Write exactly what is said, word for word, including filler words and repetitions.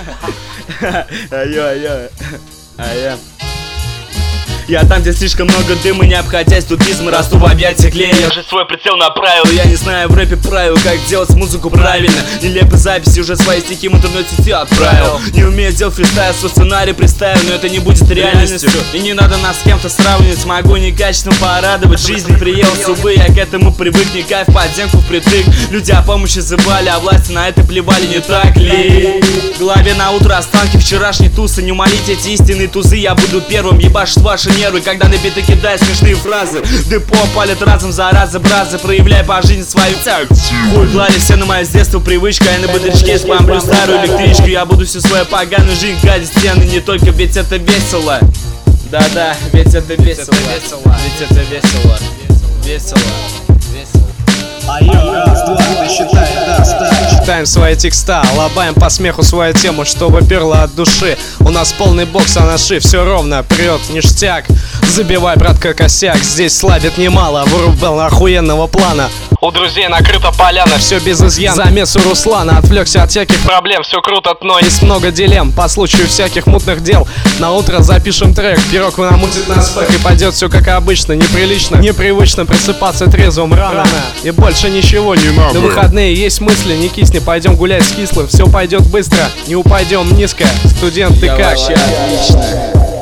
Айо, айо. Айо. Я там, где слишком много дыма, не обходясь тупизм, расту в объятиях клея. Я же свой прицел направил, я не знаю в рэпе правил, как делать музыку правильно. Нелепые записи, уже свои стихи в интернет-сети отправил. Не умею делать фристайл, свой сценарий представил, но это не будет реальностью. И не надо нас с кем-то сравнивать, могу некачественно порадовать. Жизнь приелась, увы, я к этому привык, не кайф, подземку впритык. Люди о помощи забывали, а власти на это плевали, не так ли? В голове на утро останки вчерашней тусы, не умолите эти истинные тузы, я буду первым ебашить ваши нервы, когда на биты кидаю смешные фразы. Депо палит разом, заразы, бразы, проявляй по жизни свою цель. Хуй клали все на мое с детства привычка, я на бодрячке спамлю старую электричку. Я буду всю свою поганую жизнь гадить стены, не только, ведь это весело. Да-да, ведь это весело, ведь это весело, весело, весело. Айо, раз, два, ты считай, да, ставь. Читаем свои текста, лобаем по смеху свою тему, чтобы перло от души. У нас полный бокс, а наши все ровно, прет ништяк. Забивай, братка, косяк, здесь слабит немало, вырубал охуенного плана. У друзей накрыта поляна, все без изъян. Замес у Руслана, отвлекся от всяких проблем, все круто, но есть много дилемм по случаю всяких мутных дел. На утро запишем трек, пирог намутит нас пэх, и пойдет все как обычно, неприлично, непривычно просыпаться трезвым рано, и больше ничего не надо. На выходные есть мысли, не кисни, пойдем гулять с кислым, все пойдет быстро, не упадем низко. Студент, ты Я как? вообще отлично.